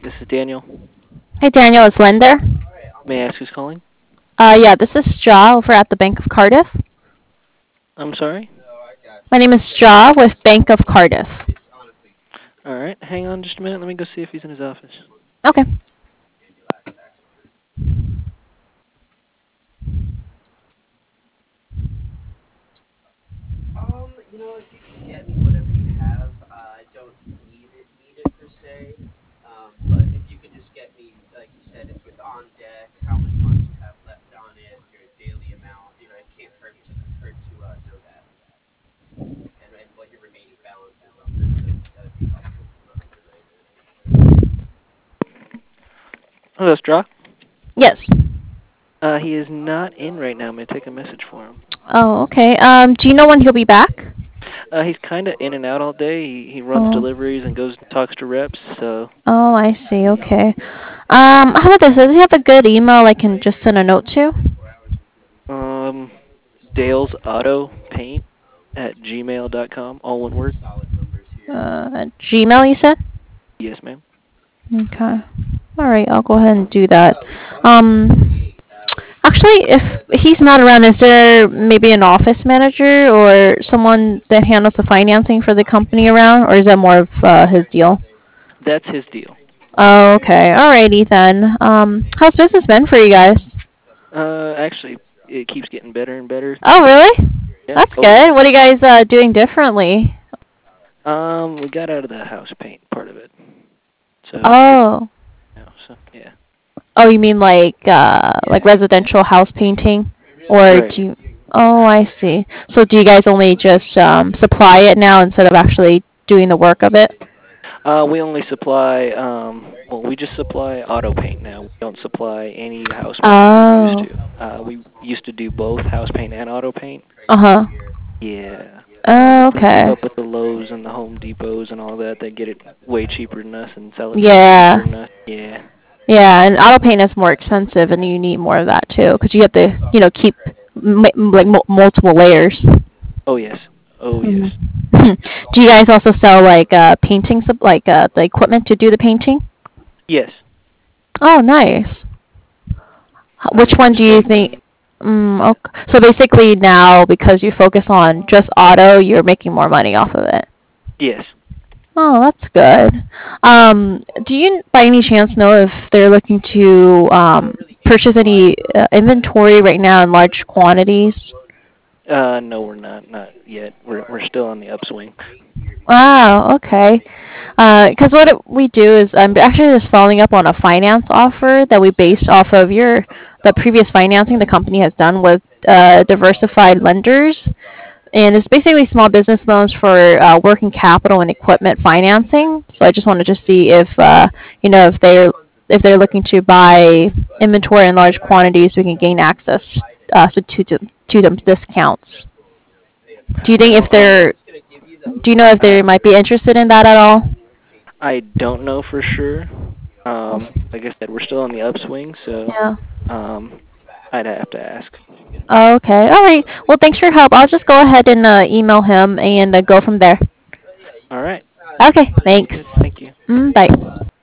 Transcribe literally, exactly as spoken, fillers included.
This is Daniel. Hey Daniel, it's Linda. May I ask who's calling? Uh, yeah, this is Straw over at the Bank of Cardiff. I'm sorry? My name is Straw with Bank of Cardiff. Alright, hang on just a minute. Let me go see if he's in his office. Okay. Hello, Straw. Yes. Uh, he is not in right now. May I take a message for him? Oh, okay. Um, do you know when he'll be back? Uh, he's kind of in and out all day. He, he runs Oh. deliveries and goes and talks to reps, so... Oh, I see. Okay. Um, how about this? Does he have a good email I can just send a note to? Um, Dale's Auto Paint at gmail dot com, all one word. Uh, Gmail, you said? Yes, ma'am. Okay. All right, I'll go ahead and do that. Um, actually, if he's not around, is there maybe an office manager or someone that handles the financing for the company around, or is that more of uh, his deal? That's his deal. Oh, okay. Alrighty then. Um, how's business been for you guys? Uh, actually, it keeps getting better and better. Oh, really? Yeah. That's Oh, yeah. good. What are you guys uh, doing differently? Um, we got out of the house paint part of it. So, it's Oh. now, so, yeah. Oh, you mean like uh, like residential house painting, or Right. do you? Oh, I see. So do you guys only just um, supply it now instead of actually doing the work of it? Uh, we only supply, um, well, we just supply auto paint now. We don't supply any house paint like we used Oh. to. Uh, we used to do both house paint and auto paint. Uh huh. Yeah. Uh, we Oh, couldn't keep okay. up with the Lowe's and the Home Depots and all that. They get it way cheaper than us and sell it way cheaper Yeah. than us. Yeah. Yeah, and auto paint is more expensive, and you need more of that too, because you have to, you know, keep m- like m- multiple layers. Oh, yes. Oh, yes. Mhm. Do you guys also sell like uh, painting, sup- like uh, the equipment to do the painting? Yes. Oh, nice. H- Uh, Which we do one do you spray think? paint. Mm, okay. So basically now, because you focus on just auto, you're making more money off of it. Yes. Oh, that's good. Um, do you by any chance know if they're looking to um, purchase any uh, inventory right now in large quantities? Uh, no, we're not. Not yet. We're we're still on the upswing. Wow, okay. Because what it- we do is I'm actually just following up on a finance offer that we based off of your the previous financing the company has done with uh, diversified lenders, and it's basically small business loans for uh, working capital and equipment financing. So I just wanted to see if uh, you know if they're if they're looking to buy inventory in large quantities, we can gain access uh, to to to to them discounts. Do you think if Well, um, they're do you know if I they might be interested in that at all? I don't know for sure. Um, like I said, we're still on the upswing, so Yeah. um, I'd have to ask. Okay. All right. Well, thanks for your help. I'll just go ahead and uh, email him and uh, go from there. All right. Okay. Sounds good. Thanks. Thank you. Mm, bye.